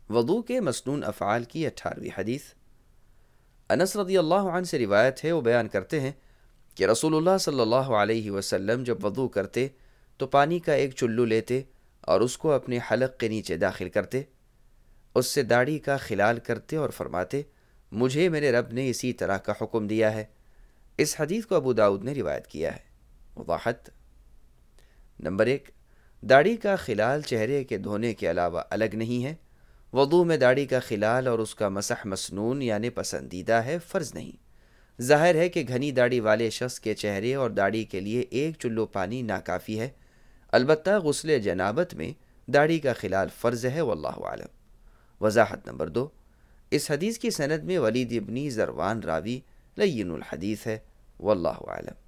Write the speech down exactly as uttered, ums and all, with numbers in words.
वज़ू के मसनून अफ़आल की अठारहवीं हदीस। अनस रज़ियल्लाहु अन्हु से रिवायत है, वो बयान करते हैं कि रसूलुल्लाह सल्लल्लाहु अलैहि वसल्लम जब वज़ू करते तो पानी का एक चुल्लू लेते और उसको अपने हलक के नीचे दाखिल करते, उससे दाढ़ी का खिलाल करते और फरमाते, मुझे मेरे रब ने इसी तरह का हुक्म दिया है। इस हदीस को अबू दाऊद ने रिवायत किया है। वज़ाहत। नंबर एक, दाढ़ी का खिलाल चेहरे के धोने के अलावा अलग नहीं है। वज़ू में दाढ़ी का खिलाल और उसका मसह मसनून यानी पसंदीदा है, फ़र्ज़ नहीं। ज़ाहिर है कि घनी दाढ़ी वाले शख्स के चेहरे और दाढ़ी के लिए एक चुल्लू पानी नाकाफ़ी है। अलबत्ता गुस्ल जनाबत में दाढ़ी का खिलाल फ़र्ज़ है। वल्लाहु आलम। वज़ाहत नंबर दो, इस हदीस की सनद में वलीद इब्नी ज़रवान रावी लय्यिनुल हदीस है। वल्लाहु आलम।